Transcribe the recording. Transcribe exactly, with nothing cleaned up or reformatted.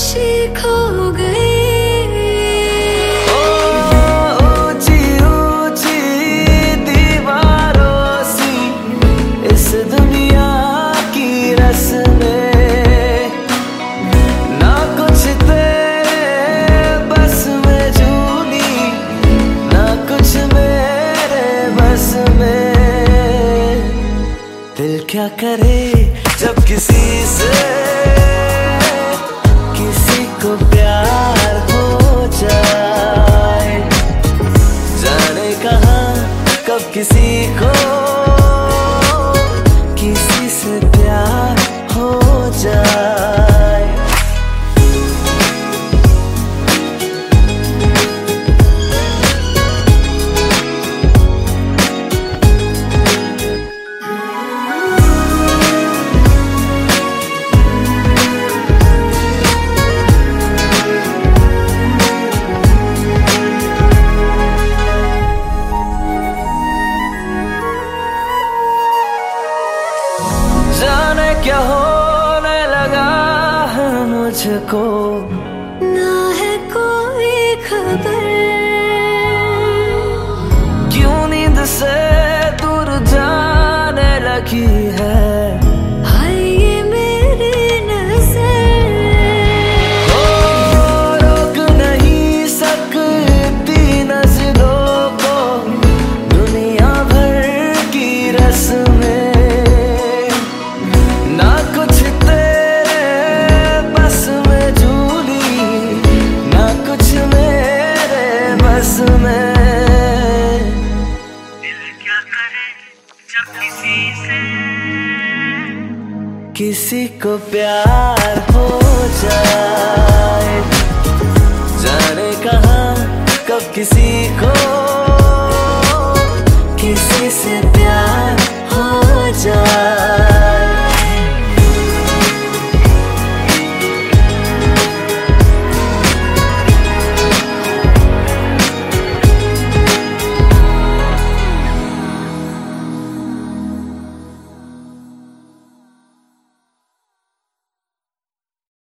खामोशी खो गई। ऊंची ऊंची दीवारों सी इस दुनिया की रस्में, ना कुछ तेरे बस में झूली, ना कुछ मेरे बस में। दिल क्या करे जब किसी से किसी को प्यार हो जाए, जाने कहाँ कब किसी को किसी से प्यार हो जाए। जाने क्या होने लगा है मुझको, ना है कोई खबर, क्यों नींद से दूर जाने लगी है। हाय ये मेरी नजर, ओ रोक नहीं सकती नजरों को दुनिया भर की रस्में, ना कुछ तेरे बस में झूली, ना कुछ मेरे बस में। दिल क्या करे जब किसी से किसी को प्यार हो जाए, जाने कहाँ कब किसी को किसी से प्यार हो जाए।